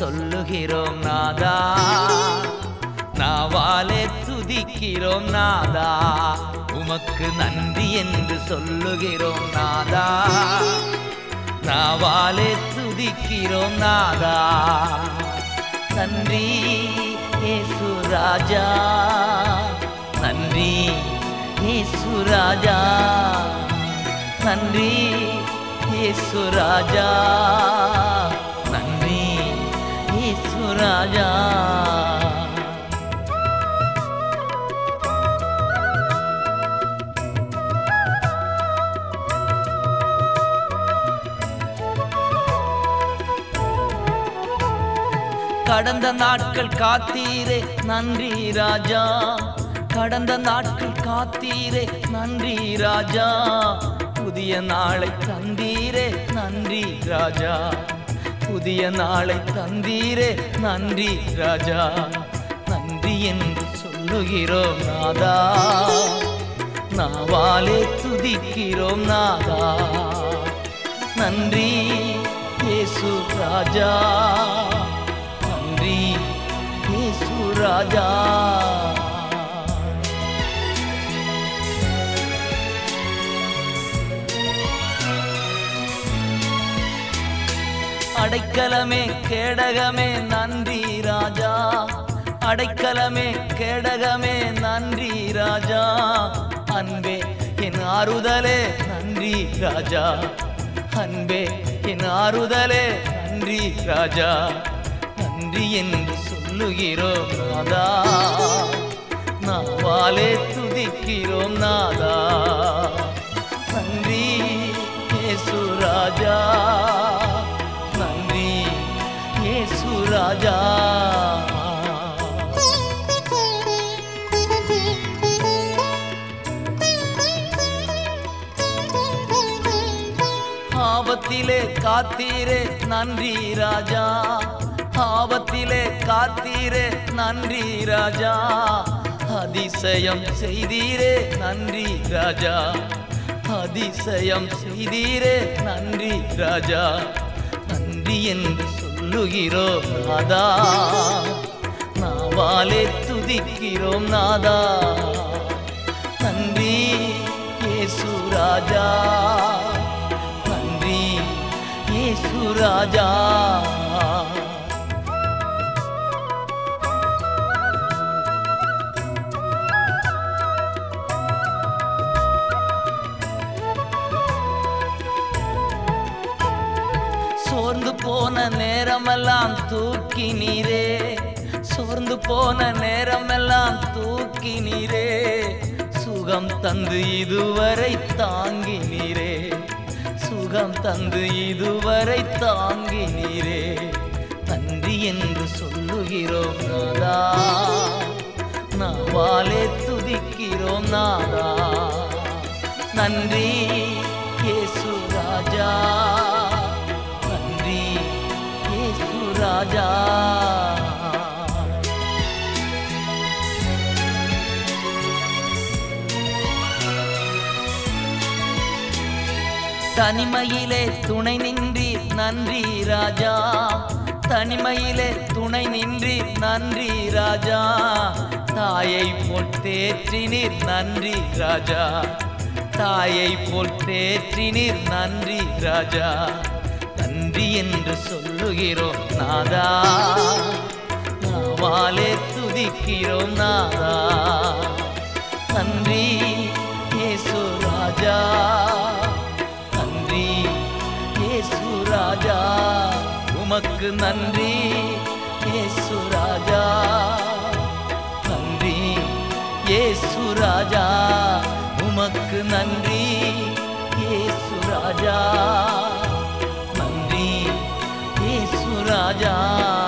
சொல்லுகிறோம் நாதா, நாவாலே துதிக்கிறோம் நாதா. உமக்கு நன்றி என்று சொல்லுகிறோம் நாதா, நாவாலே துதிக்கிறோம் நாதா. நன்றி இயேசு ராஜா, நன்றி இயேசு ராஜா, நன்றி இயேசு ராஜா, நன்றி இயேசு ராஜா. கடந்த நாட்கள் காத்தீரே நன்றி ராஜா, கடந்த நாட்கள் காத்தீரே நன்றி ராஜா. புதிய நாளை தந்தீரே நன்றி ராஜா, புதிய நாளை தந்தீரே நன்றி ராஜா. நன்றி என்று சொல்லுகிறோம் நாதா, நாவாலே துதிக்கிறோம் நாதா. நன்றி இயேசு ராஜா, நன்றி இயேசு ராஜா. அடைக்கலமே கேடகமே நன்றி ராஜா, அடைக்கலமே கேடகமே நன்றி ராஜா. அன்பே என் ஆறுதலே நன்றி ராஜா, அன்பே என் ஆறுதலே நன்றி ராஜா. நன்றி என்று சொல்லுகிறோம் நாதா, நாவாலே துதிக்கிறோம் நாதா. நன்றி இயேசு ராஜா, நன்றி இயேசு ராஜா. ஆபத்திலே காத்தீரே நன்றி ராஜா, ஆபத்திலே காத்தீரே நன்றி ராஜா. அதிசயம் செய்தீரே நன்றி ராஜா, அதிசயம் செய்தீரே நன்றி ராஜா. நன்றி என்று சொல்லுகிறோம் நாதா, நாவாலே துதிக்கிறோம் நாதா. நன்றி இயேசு ராஜா, நன்றி இயேசு ராஜா. சோர்ந்து போன நேரமெல்லாம் தூக்கி நீரே, சோர்ந்து போன நேரமெல்லாம் தூக்கி நீரே. சுகம் தந்து இதுவரை தாங்கி நீரே, சுகம் தந்து இதுவரை தாங்கி நீரே. நன்றி என்று சொல்லுகிறோம் நாதா, நாவாலே துதிக்கிறோம் நாதா. நன்றி இயேசு ராஜா, நன்றி இயேசு ராஜா. தனிமையிலே துணை நின்றீர் நன்றி ராஜா, தனிமையிலே துணை நின்றீர் நன்றி ராஜா. தாயை போல் தேற்றினீர் நன்றி ராஜா, தாயை போல் தேற்றினீர் நன்றி ராஜா. நன்றி என்று சொல்லுகிறோம் நாதா, நாவாலே துதிக்கிறோம் நாதா. நன்றி இயேசு ராஜா, நன்றி இயேசு ராஜா. உமக்கு நன்றி இயேசு ராஜா, நன்றி இயேசு ராஜா. உமக்கு நன்றி இயேசு ராஜா, நன்றி இயேசு ராஜா.